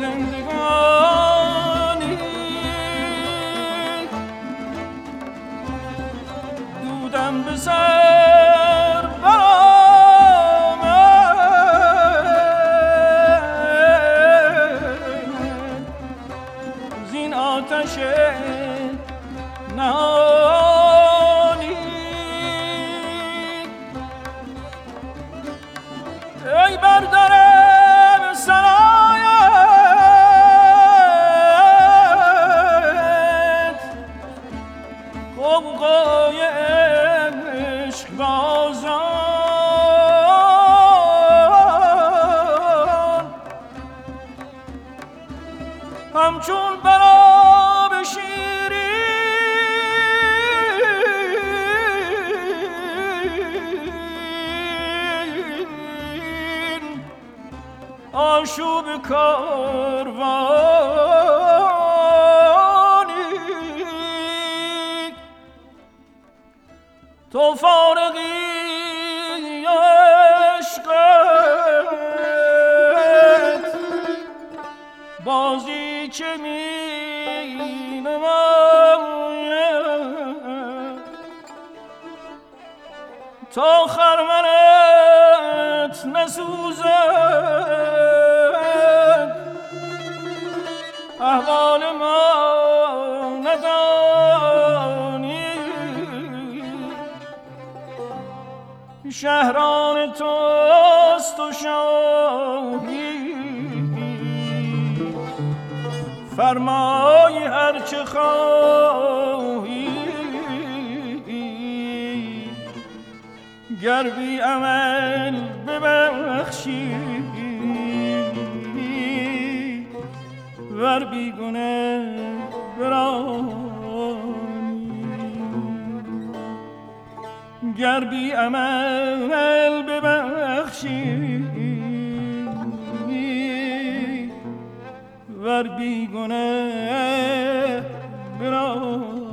زندگانی دودم به سر برآمد زین آتش نهانی ای بردارم سرایت قوقای عشق بازان همچون براب شیرین آشوب کاروانی تو فارغی عشقت بازی چه می نماید تا خرمنت نسوزد احوال ما ندانی شهران توست و شاهی فرمای هر چه خواهی گر بی عمل ببخشی ور بی گناه برانی گر بی عمل ببخشی ور بی گناه برانی